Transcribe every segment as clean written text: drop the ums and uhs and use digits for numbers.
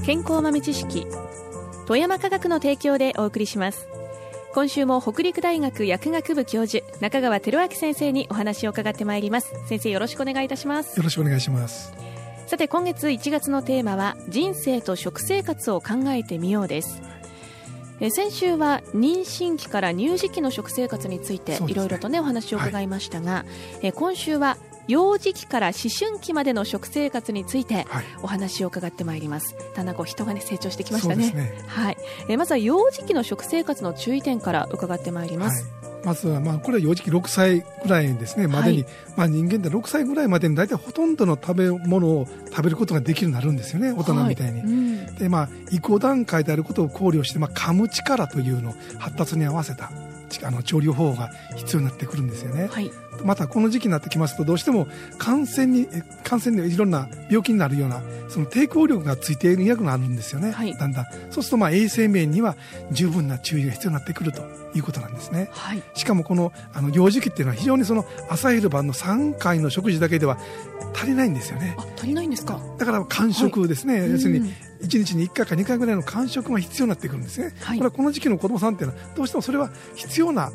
健康豆知識、富山科学の提供でお送りします。今週も北陸大学薬学部教授中川照明先生にお話を伺ってまいります。先生、よろしくお願いいたします。 よろしくお願いします。 さて、今月1月のテーマは人生と食生活を考えてみようです。先週は妊娠期から乳児期の食生活についていろいろとねお話を伺いましたが、今週は幼児期から思春期までの食生活についてお話を伺ってまいります。だんだん人が、成長してきましたね。 そうですね。 はい。まずは幼児期の食生活の注意点から伺ってまいります。 まずはこれは幼児期6歳ぐらいですねまでに、人間で6歳ぐらいまでに大体ほとんどの食べ物を食べることができるようになるんですよね、大人みたいに。で移行段階であることを考慮して、噛む力というのを発達に合わせた調理方法が必要になってくるんですよね。またこの時期になってきますとどうしても感染でいろんな病気になるようなその抵抗力がついている薬があるんですよね、だんだん。そうすると衛生面には十分な注意が必要になってくるということなんですね。しかもこの幼児期っていうのは非常にその朝昼晩の3回の食事だけでは足りないんですよね。 足りないんですか。 だから間食ですね、要するに1日に1回か2回ぐらいの間食が必要になってくるんですね。これはこの時期の子どもさんっていうのはどうしてもそれは必要な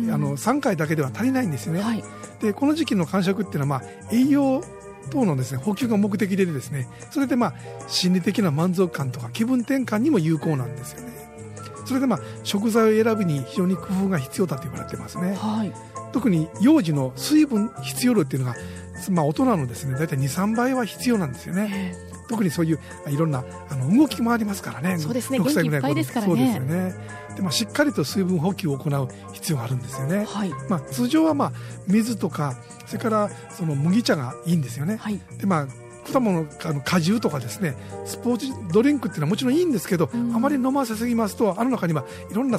3回だけでは足りないんですよね。でこの時期の間食っていうのは栄養等のですね補給が目的でですね、それで心理的な満足感とか気分転換にも有効なんですよね。それで食材を選ぶに非常に工夫が必要だと言われてますね。特に幼児の水分必要量っていうのが大人のですねだいたい 2,3 倍は必要なんですよね。特にそういういろんな動きもありますからね。 そうですね、元気いっぱいですからね。 そうですよね。でしっかりと水分補給を行う必要があるんですよね。通常は水とかそれからその麦茶がいいんですよね。で果物果汁とかですねスポーツドリンクっていうのはもちろんいいんですけど、あまり飲ませすぎますと中にはいろんな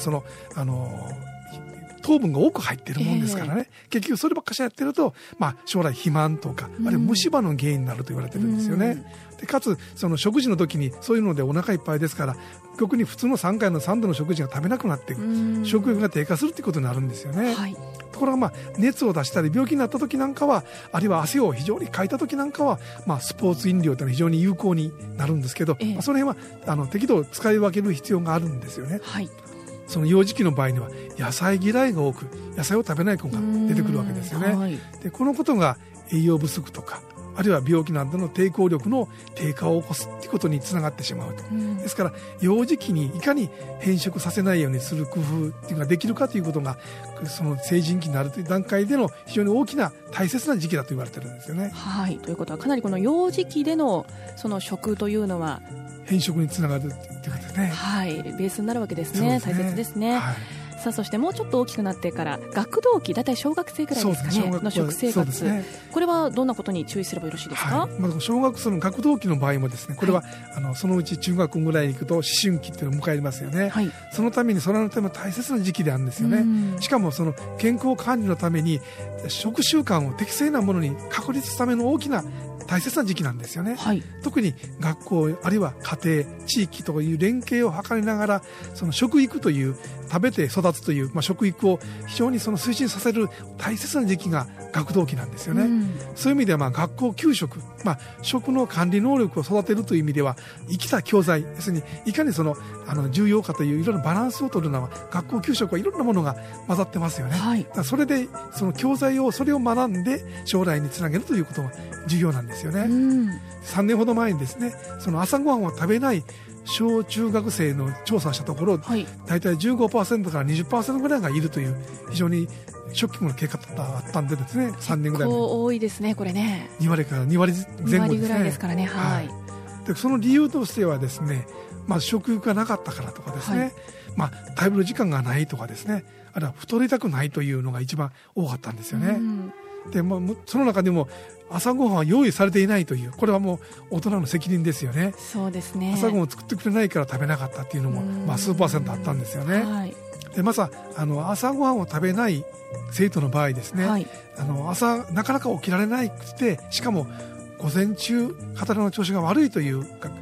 糖分が多く入っているもんですからね、結局そればっかしやってると、将来肥満とかあるいは虫歯の原因になると言われてるんですよね。でかつその食事の時にそういうのでお腹いっぱいですから逆に普通の3回の3度の食事が食べなくなって食欲が低下するということになるんですよね。ところが熱を出したり病気になった時なんかはあるいは汗を非常にかいた時なんかは、スポーツ飲料というのは非常に有効になるんですけど、その辺は適度使い分ける必要があるんですよね。その幼児期の場合には野菜嫌いが多く野菜を食べない子が出てくるわけですよね。でこのことが栄養不足とかあるいは病気などの抵抗力の低下を起こすということにつながってしまうと。ですから幼児期にいかに変色させないようにする工夫っていうのができるかということがその成人期になるという段階での非常に大きな大切な時期だと言われてるんですよね。ということはかなりこの幼児期でのその食というのは変色につながるということですね。 ベースになるわけですね。大切ですね。さあそしてもうちょっと大きくなってから学童期だいたい小学生くらいですかねの食生活、これはどんなことに注意すればよろしいですか。 小学生の学童期の場合もですねこれは、そのうち中学ぐらいに行くと思春期っていうのを迎えますよね。そのためにそれのための大切な時期であるんですよね。しかもその健康管理のために食習慣を適正なものに確立するための大きな大切な時期なんですよね。特に学校あるいは家庭地域という連携を図りながらその食育という食べて育つという、食育を非常にその推進させる大切な時期が学童期なんですよね。そういう意味では学校給食、食の管理能力を育てるという意味では生きた教材、要するにいかにその重要かといういろんなバランスを取るのは学校給食はいろんなものが混ざってますよね。それでその教材をそれを学んで将来につなげるということが重要なんですよね。3年ほど前にですねその朝ごはんを食べない小中学生の調査したところ、大体 15% から 20% ぐらいがいるという非常にショッキングな結果だったんでですね、3年ぐらい結構多いですねこれね。 2割から2割前後ですね。2割ぐらいですからね。 でその理由としてはですね、食欲がなかったからとかですね、食べる時間がないとかですね、あるいは太りたくないというのが一番多かったんですよね。でその中でも朝ごはんは用意されていないというこれはもう大人の責任ですよね。 そうですね。 朝ごはんを作ってくれないから食べなかったっていうのも数%あったんですよね。で朝ごはんを食べない生徒の場合ですね、朝なかなか起きられなくてしかも午前中体の調子が悪いという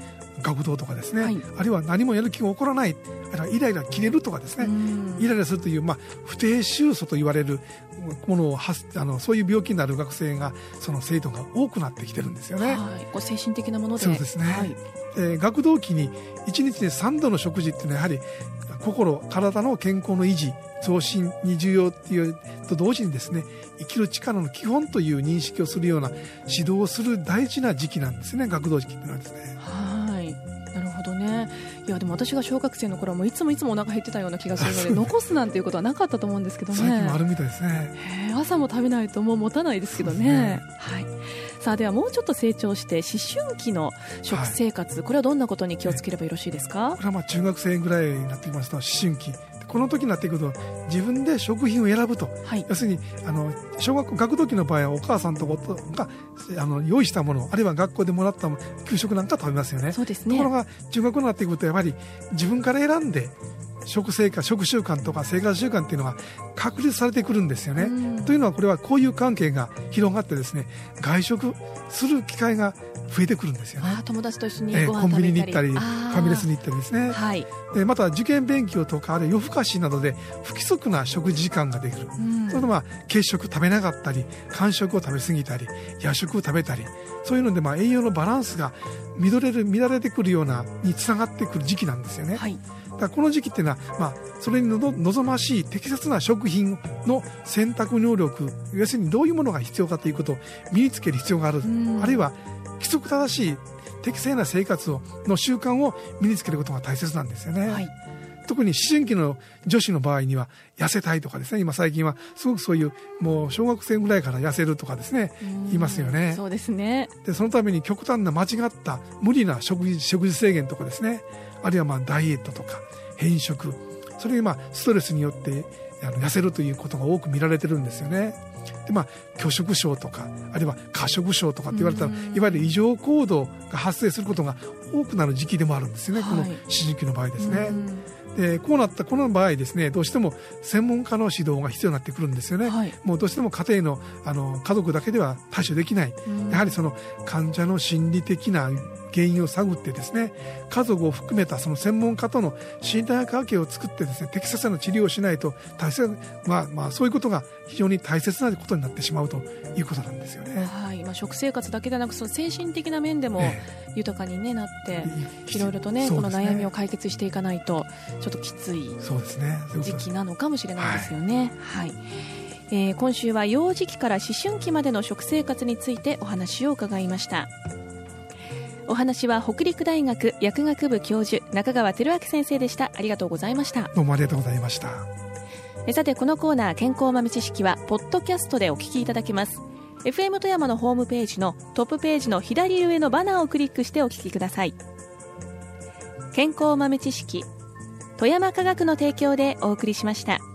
学童とかですね、あるいは何もやる気が起こらない、イライラ切れるとかですね、イライラするという、不定収束と言われるものをそういう病気になる学生がその生徒が多くなってきてるんですよね。 精神的なもので。 そうですね、学童期に1日で3度の食事っていうのはやはり体の健康の維持増進に重要っていうと同時にですね、生きる力の基本という認識をするような指導をする大事な時期なんですね、学童期っていうのはですね。 なるほどね。いやでも私が小学生の頃はもういつもお腹減ってたような気がするので残すなんていうことはなかったと思うんですけどね。 最近もあるみたいですね。 朝も食べないともう持たないですけどね。さあではもうちょっと成長して思春期の食生活、これはどんなことに気をつければよろしいですか？ これは中学生ぐらいになってきますと思春期、この時になってくると自分で食品を選ぶと、要するに学童期の場合はお母さんとかが用意したもの、あるいは学校でもらった給食なんか食べますよね。 そうですね。 ところが中学になってくるとやはり自分から選んで食習慣とか生活習慣っていうのが確立されてくるんですよね。というのはこれは交友関係が広がってですね、外食する機会が増えてくるんですよね。 友達と一緒にご飯食べたり、 コンビニに行ったりファミレスに行ったりですね、でまた受験勉強とかあるいは夜更かしなどで不規則な食事時間ができる、それと軽食食べなかったり間食を食べ過ぎたり夜食を食べたり、そういうので栄養のバランスが乱れてくるようなにつながってくる時期なんですよね。だからこの時期っていうのは、それに望ましい適切な食品の選択能力、要するにどういうものが必要かということを身につける必要がある、あるいは規則正しい適正な生活の習慣を身につけることが大切なんですよね。特に思春期の女子の場合には痩せたいとかですね、今最近はすごくそういうもう小学生ぐらいから痩せるとかですね言いますよね。 そうですね。 でそのために極端な間違った無理な食事制限とかですね、あるいはダイエットとか偏食、それにストレスによって痩せるということが多く見られてるんですよね。で拒食症とかあるいは過食症とかって言われたらいわゆる異常行動が発生することが多くなる時期でもあるんですよね、この思春期の場合ですね。でこの場合ですね、どうしても専門家の指導が必要になってくるんですよね。もうどうしても家庭の家族だけでは対処できない、やはりその患者の心理的な原因を探ってですね、家族を含めたその専門家との信頼関係を作ってですね、適切な治療をしないとそういうことが非常に大切なことになってしまうということなんですよね。 食生活だけでなくその精神的な面でも豊かに、なっていろいろとね、この悩みを解決していかないとちょっときつい時期なのかもしれないですよね。今週は幼児期から思春期までの食生活についてお話を伺いました。お話は北陸大学薬学部教授中川輝明先生でした。ありがとうございました。 どうもありがとうございました。 さてこのコーナー健康豆知識はポッドキャストでお聞きいただけます。 FM 富山のホームページのトップページの左上のバナーをクリックしてお聞きください。健康豆知識、富山科学の提供でお送りしました。